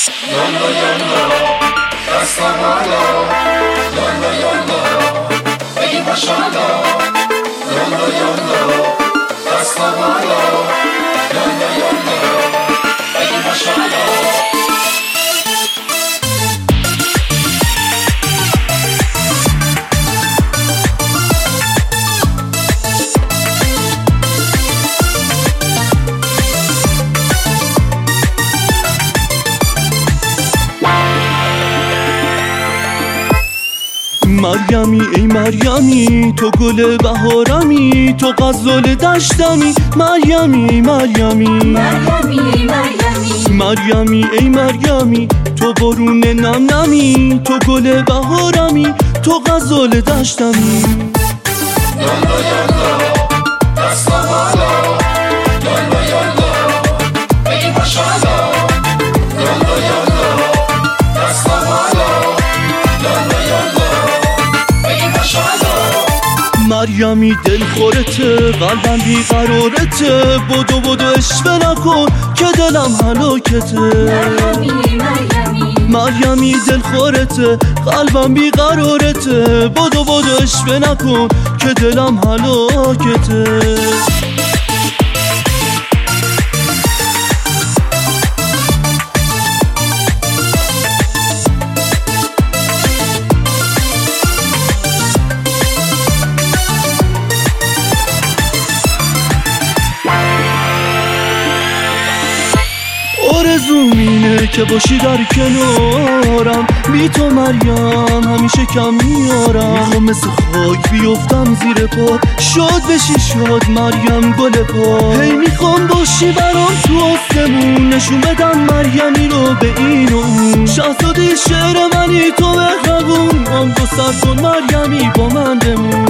یالا یالا دستا بالا، یالا یالا بگی ماشاءالله، یالا یالا دستا بالا، یالا یالا بگی ماشاءالله. مریمی ای مریمی تو گل بهارمی، تو غزال دشتمی مریمی ای مریمی، مریمی ای مریمی تو بارون نم نمی، تو گل بهارمی تو غزال دشتمی. یالا یالا دستا بالا، یالا یالا بگی ماشاءالله، یالا یالا دستا بالا، یالا یالا بگی ماشاءالله. مریمی دل خورته قلبم بیقرارته، بدو اشوه نکن که دلم هلاکته. مریمی دل خورته قلبم بیقرارته، بدو اشوه نکن که دلم هلاکته. آرزوم اینه که باشی در کنارم، بی تو مریم همیشه کم میارم. میخوام مثل خاک بیفتم زیر پا، شاد بشی شاد مریم گل پا. هی میخوام باشی برام تو آسمون، نشون بدم مریمی رو به این و اون. شهزادی شعر منی تو مهربون، آن تو سر کن مریمی با من بمون.